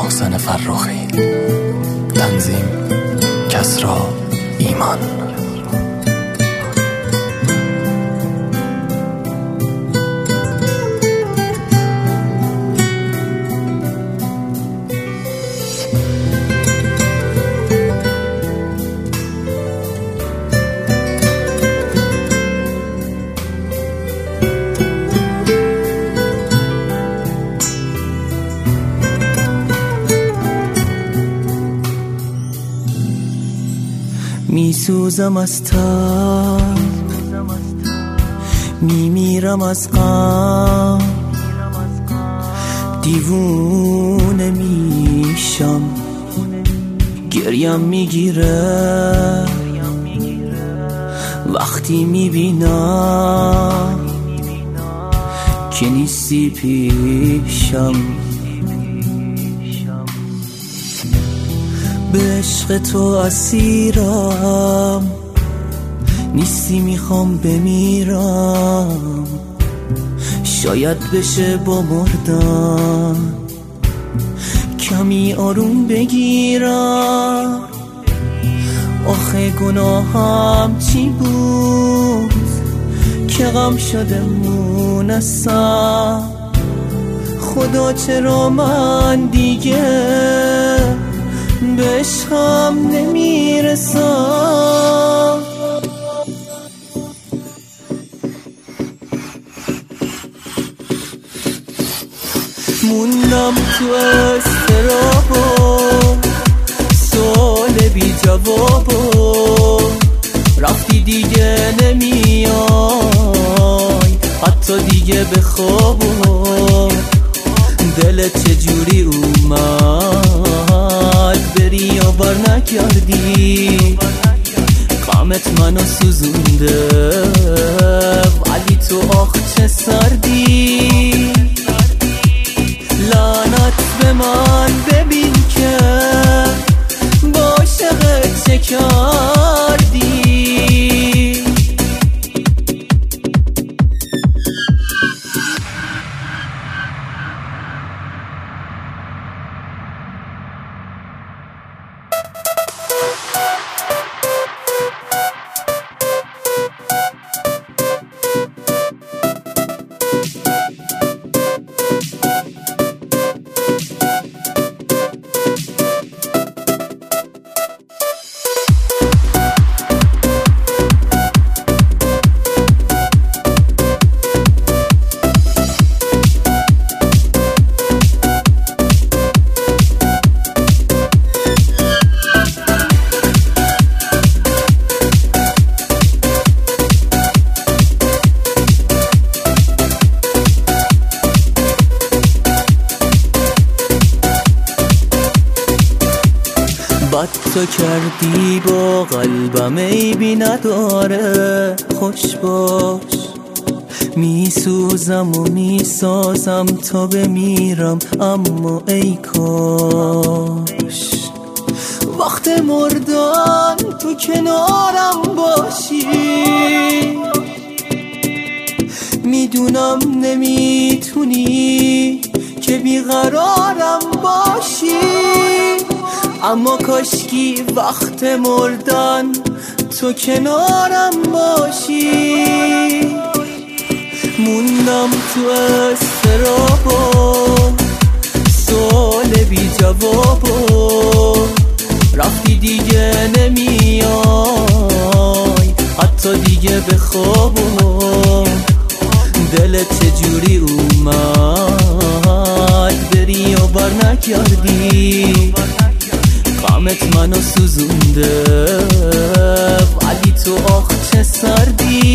محسن فرخی. تنظیم کسری ایمان. میسوزم از تب، میمیرم از غم، دیوونه میشم، گریم میگیره وقتی میبینم که نیستی پیشم. به عشق تو اسیرم، نیستی میخوام بمیرم، شاید بشه با مردن کمی آروم بگیرم. آخه گناهم چی بود که غم شده مونسم؟ خدا چرا من دیگه به عشقم نمیرسم؟ موندم تو استرابو، سوال بی جوابو، رفتی دیگه نمیای حتی دیگه به خوابو. دلت چجوری اومد بری یا بر نکردی؟ غمت منو سوزونده ولی تو آخ چه سردی. لعنت به من ببین که با عاشقت چه کردی. بد تو کردی با قلبم عیبی نداره، خوش باش. میسوزم و میسازم تا بمیرم اما ای کاش وقت مردن تو کنارم باشی. میدونم نمیتونی که بیقرارم باشی، اما کاشکی وقت مردن تو کنارم باشی. موندم تو استرابو، سوال بی جوابو، رفتی دیگه نمیای حتی دیگه به خوابو. دلت چجوری اومد بری و بر نکردی؟ غمت منو سوزونده ولی تو آخ چه سردی.